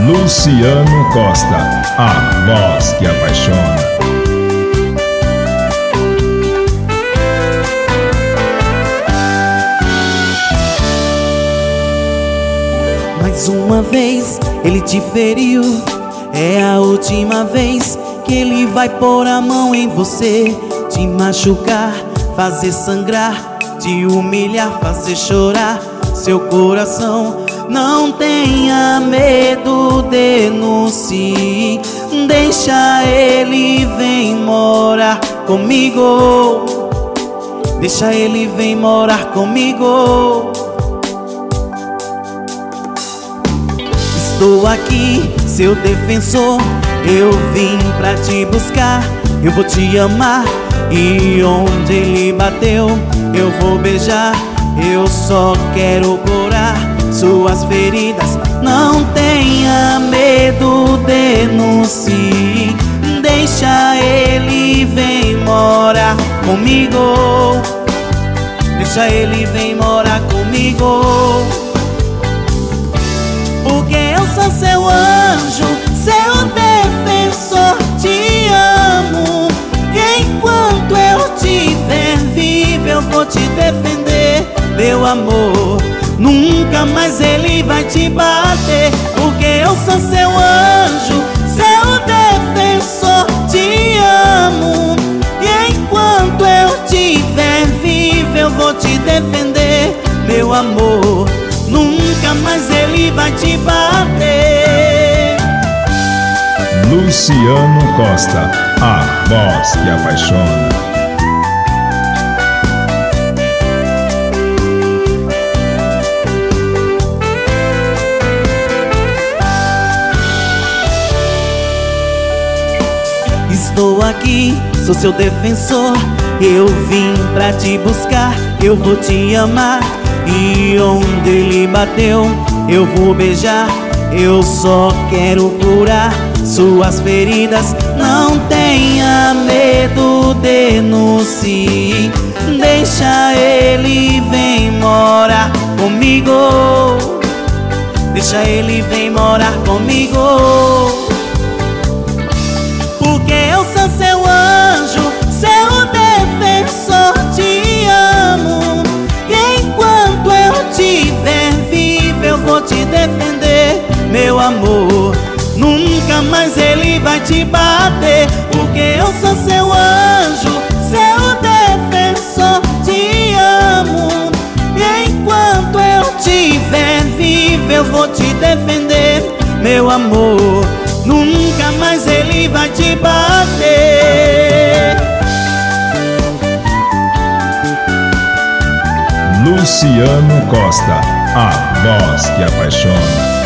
Luciano Costa, a voz que apaixona. Mais uma vez ele te feriu, é a última vez que ele vai pôr a mão em você, te machucar, fazer sangrar, te humilhar, fazer chorar seu coração. Não tenha medo, denuncie, deixa ele vem morar comigo, deixa ele vem morar comigo. Estou aqui, seu defensor, eu vim pra te buscar, eu vou te amar, e onde ele bateu, eu vou beijar. Eu só quero curar suas feridas. Não tenha medo, denuncie, deixa ele vem morar comigo, deixa ele vem morar comigo. Porque eu sou seu anjo, seu defensor, te amo, e enquanto eu tiver vivo eu vou te defender, meu amor. Nunca mais ele vai te bater, porque eu sou seu anjo, seu defensor, te amo, e enquanto eu tiver vivo eu vou te defender, meu amor. Nunca mais ele vai te bater. Luciano Costa, a voz que apaixona. Estou aqui, sou seu defensor, eu vim pra te buscar, eu vou te amar, e onde ele bateu, eu vou beijar. Eu só quero curar suas feridas. Não tenha medo, denuncie, deixa ele vem morar comigo, deixa ele vem morar comigo. Porque eu sou seu anjo, seu defensor, te amo, e enquanto eu tiver vivo eu vou te defender, meu amor. Nunca mais ele vai te bater, porque eu sou seu anjo, seu defensor, te amo, e enquanto eu tiver vivo eu vou te defender, meu amor. Nunca mais ele vai te bater. Luciano Costa, a voz que apaixona.